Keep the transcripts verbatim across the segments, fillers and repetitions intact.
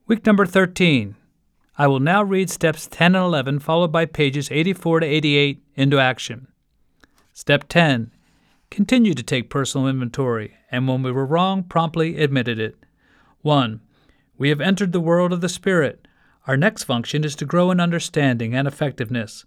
Week number thirteen. I will now read steps ten and eleven, followed by pages eighty-four to eighty-eight, into action. Step ten. Continue to take personal inventory, and when we were wrong, promptly admitted it. one. We have entered the world of the Spirit. Our next function is to grow in understanding and effectiveness.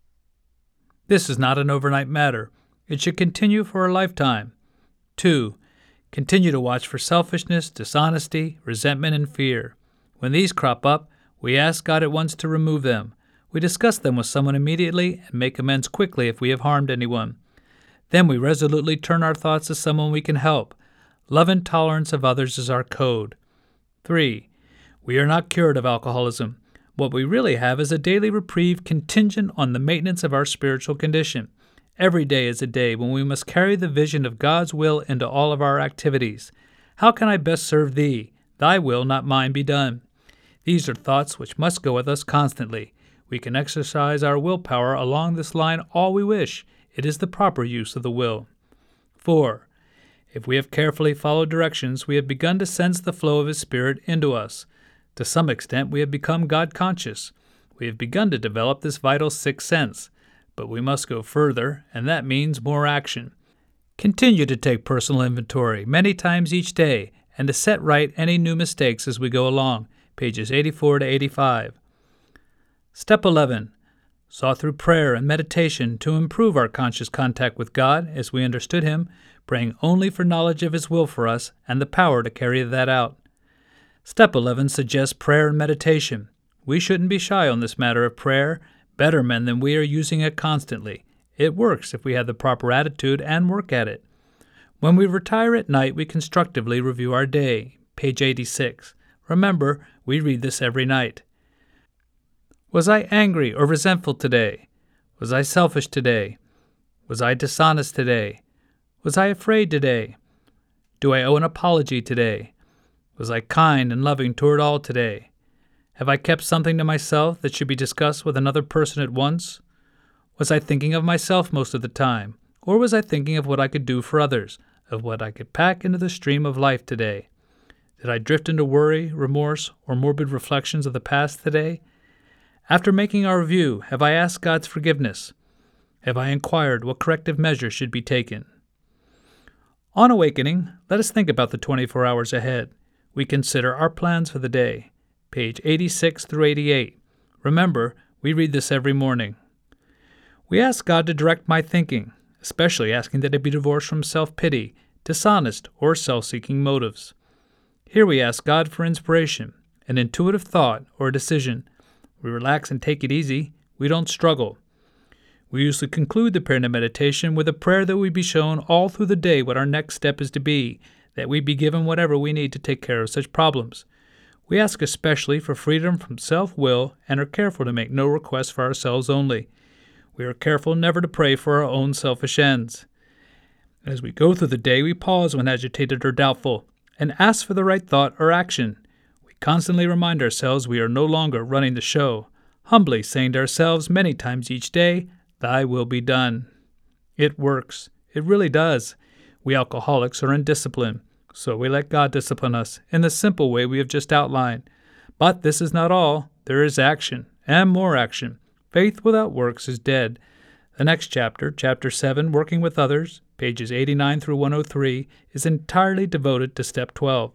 This is not an overnight matter. It should continue for a lifetime. two. Continue to watch for selfishness, dishonesty, resentment, and fear. When these crop up, we ask God at once to remove them. We discuss them with someone immediately and make amends quickly if we have harmed anyone. Then we resolutely turn our thoughts to someone we can help. Love and tolerance of others is our code. three. We are not cured of alcoholism. What we really have is a daily reprieve contingent on the maintenance of our spiritual condition. Every day is a day when we must carry the vision of God's will into all of our activities. How can I best serve Thee? Thy will, not mine, be done. These are thoughts which must go with us constantly. We can exercise our willpower along this line all we wish. It is the proper use of the will. four. If we have carefully followed directions, we have begun to sense the flow of His Spirit into us. To some extent, we have become God-conscious. We have begun to develop this vital sixth sense. But we must go further, and that means more action. Continue to take personal inventory many times each day and to set right any new mistakes as we go along. Pages eighty-four to eighty-five. Step eleven. Sought through prayer and meditation to improve our conscious contact with God as we understood Him, praying only for knowledge of His will for us and the power to carry that out. Step eleven suggests prayer and meditation. We shouldn't be shy on this matter of prayer. Better men than we are using it constantly. It works if we have the proper attitude and work at it. When we retire at night, we constructively review our day. Page eighty-six. Remember, we read this every night. Was I angry or resentful today? Was I selfish today? Was I dishonest today? Was I afraid today? Do I owe an apology today? Was I kind and loving toward all today? Have I kept something to myself that should be discussed with another person at once? Was I thinking of myself most of the time, or was I thinking of what I could do for others, of what I could pack into the stream of life today? Did I drift into worry, remorse, or morbid reflections of the past today? After making our review, have I asked God's forgiveness? Have I inquired what corrective measures should be taken? On awakening, let us think about the twenty-four hours ahead. We consider our plans for the day. Page eighty-six through eighty-eight. Remember, we read this every morning. We ask God to direct my thinking, especially asking that it be divorced from self-pity, dishonest, or self-seeking motives. Here we ask God for inspiration, an intuitive thought or decision. We relax and take it easy. We don't struggle. We usually conclude the prayer and meditation with a prayer that we be shown all through the day what our next step is to be, that we be given whatever we need to take care of such problems. We ask especially for freedom from self-will and are careful to make no requests for ourselves only. We are careful never to pray for our own selfish ends. As we go through the day, we pause when agitated or doubtful and ask for the right thought or action. We constantly remind ourselves we are no longer running the show, humbly saying to ourselves many times each day, Thy will be done. It works. It really does. We alcoholics are indisciplined, so we let God discipline us in the simple way we have just outlined. But this is not all. There is action, and more action. Faith without works is dead. The next chapter, chapter seven, Working with Others, pages eighty-nine through one oh three, is entirely devoted to step twelve.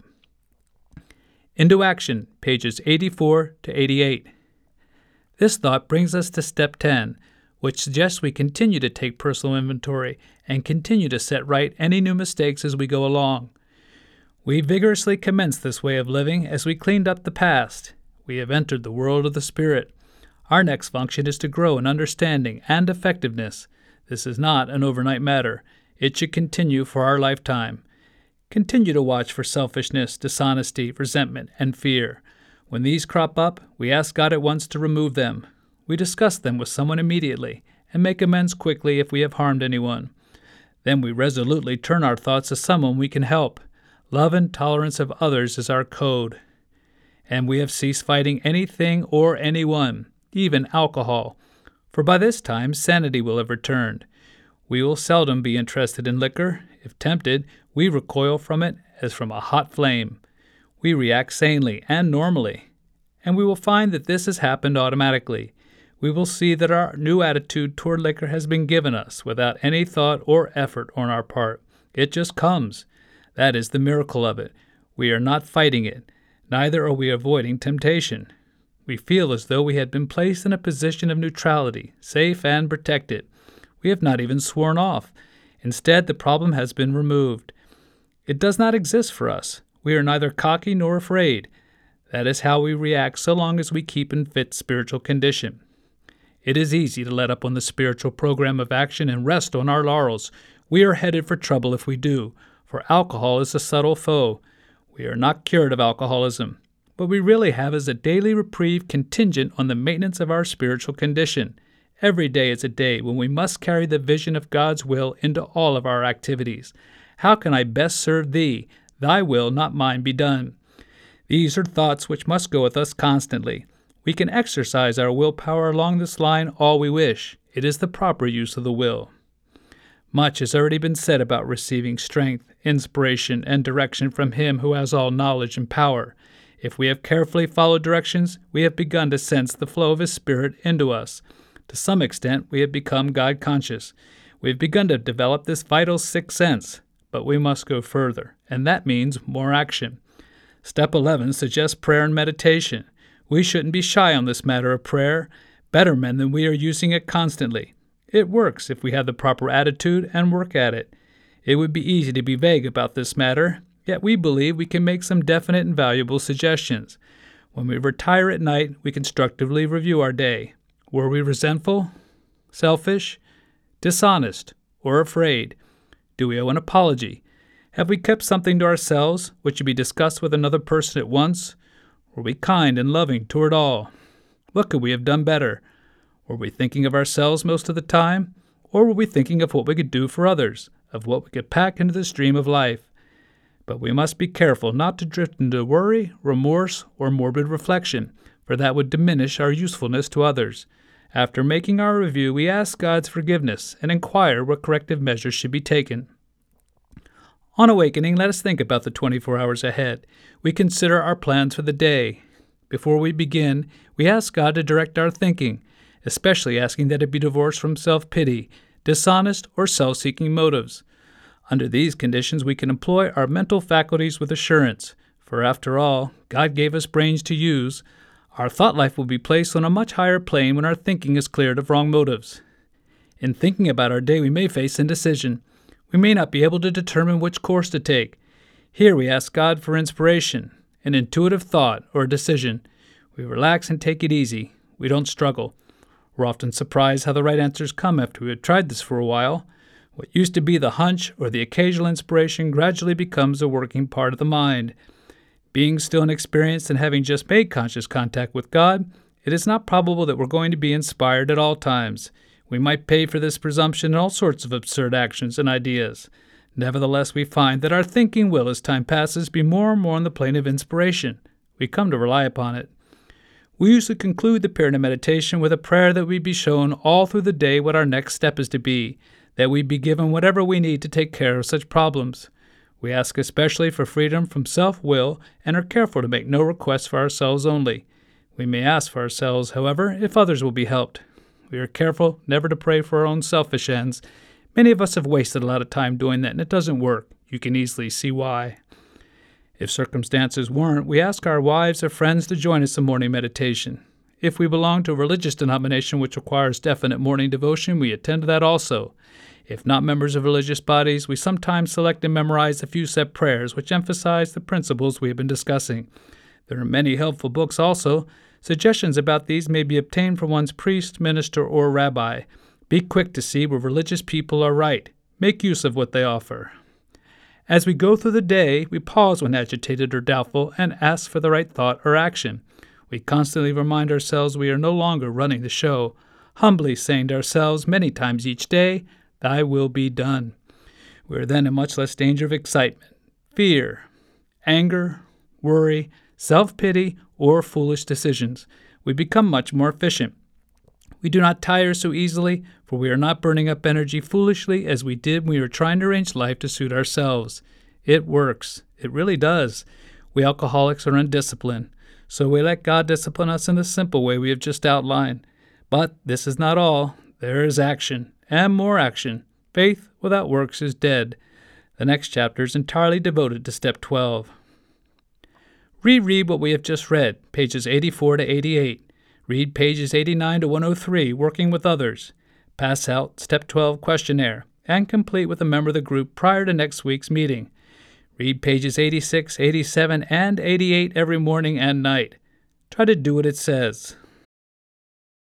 Into action, pages eighty-four to eighty-eight. This thought brings us to step ten, which suggests we continue to take personal inventory and continue to set right any new mistakes as we go along. We vigorously commenced this way of living as we cleaned up the past. We have entered the world of the Spirit. Our next function is to grow in understanding and effectiveness. This is not an overnight matter. It should continue for our lifetime. Continue to watch for selfishness, dishonesty, resentment, and fear. When these crop up, we ask God at once to remove them. We discuss them with someone immediately and make amends quickly if we have harmed anyone. Then we resolutely turn our thoughts to someone we can help. Love and tolerance of others is our code. And we have ceased fighting anything or anyone, even alcohol, for by this time sanity will have returned. We will seldom be interested in liquor. If tempted, we recoil from it as from a hot flame. We react sanely and normally. and we will find that this has happened automatically. We will see that our new attitude toward liquor has been given us without any thought or effort on our part. It just comes. That is the miracle of it. We are not fighting it. Neither are we avoiding temptation. We feel as though we had been placed in a position of neutrality, safe and protected. We have not even sworn off. Instead, the problem has been removed. It does not exist for us. We are neither cocky nor afraid. That is how we react so long as we keep in fit spiritual condition. It is easy to let up on the spiritual program of action and rest on our laurels. We are headed for trouble if we do, for alcohol is a subtle foe. We are not cured of alcoholism. What we really have is a daily reprieve contingent on the maintenance of our spiritual condition. Every day is a day when we must carry the vision of God's will into all of our activities. How can I best serve Thee? Thy will, not mine, be done. These are thoughts which must go with us constantly. We can exercise our willpower along this line all we wish. It is the proper use of the will. Much has already been said about receiving strength, inspiration, and direction from Him who has all knowledge and power. If we have carefully followed directions, we have begun to sense the flow of His Spirit into us. To some extent, we have become God-conscious. We have begun to develop this vital sixth sense, but we must go further, and that means more action. Step eleven suggests prayer and meditation. We shouldn't be shy on this matter of prayer. Better men than we are using it constantly. It works if we have the proper attitude and work at it. It would be easy to be vague about this matter, yet we believe we can make some definite and valuable suggestions. When we retire at night, we constructively review our day. Were we resentful, selfish, dishonest, or afraid? Do we owe an apology? Have we kept something to ourselves which should be discussed with another person at once? Were we kind and loving toward all? What could we have done better? Were we thinking of ourselves most of the time? Or were we thinking of what we could do for others, of what we could pack into the stream of life? But we must be careful not to drift into worry, remorse, or morbid reflection, for that would diminish our usefulness to others. After making our review, we ask God's forgiveness and inquire what corrective measures should be taken. On awakening, let us think about the twenty-four hours ahead. We consider our plans for the day. Before we begin, we ask God to direct our thinking, especially asking that it be divorced from self-pity, dishonest, or self-seeking motives. Under these conditions, we can employ our mental faculties with assurance, for after all, God gave us brains to use. Our thought life will be placed on a much higher plane when our thinking is cleared of wrong motives. In thinking about our day, we may face indecision. We may not be able to determine which course to take. Here we ask God for inspiration, an intuitive thought or a decision. We relax and take it easy. We don't struggle. We're often surprised how the right answers come after we have tried this for a while. What used to be the hunch or the occasional inspiration gradually becomes a working part of the mind. Being still inexperienced and having just made conscious contact with God, it is not probable that we're going to be inspired at all times. We might pay for this presumption in all sorts of absurd actions and ideas. Nevertheless, we find that our thinking will, as time passes, be more and more on the plane of inspiration. We come to rely upon it. We usually conclude the period of meditation with a prayer that we be shown all through the day what our next step is to be, that we be given whatever we need to take care of such problems. We ask especially for freedom from self-will and are careful to make no requests for ourselves only. We may ask for ourselves, however, if others will be helped. We are careful never to pray for our own selfish ends. Many of us have wasted a lot of time doing that, and it doesn't work. You can easily see why. If circumstances warrant, we ask our wives or friends to join us in morning meditation. If we belong to a religious denomination which requires definite morning devotion, we attend to that also. If not members of religious bodies, we sometimes select and memorize a few set prayers which emphasize the principles we have been discussing. There are many helpful books also. Suggestions about these may be obtained from one's priest, minister, or rabbi. Be quick to see where religious people are right. Make use of what they offer. As we go through the day, we pause when agitated or doubtful and ask for the right thought or action. We constantly remind ourselves we are no longer running the show, humbly saying to ourselves many times each day, Thy will be done. We are then in much less danger of excitement, fear, anger, worry, self-pity, or foolish decisions. We become much more efficient. We do not tire so easily, for we are not burning up energy foolishly as we did when we were trying to arrange life to suit ourselves. It works. It really does. We alcoholics are undisciplined. So we let God discipline us in the simple way we have just outlined. But this is not all. There is action, and more action. Faith without works is dead. The next chapter is entirely devoted to step twelve. Reread what we have just read, pages eighty-four to eighty-eight. Read pages eighty-nine to one oh three, working with others. Pass out step twelve questionnaire, and complete with a member of the group prior to next week's meeting. Read pages eighty-six, eighty-seven, and eighty-eight every morning and night. Try to do what it says.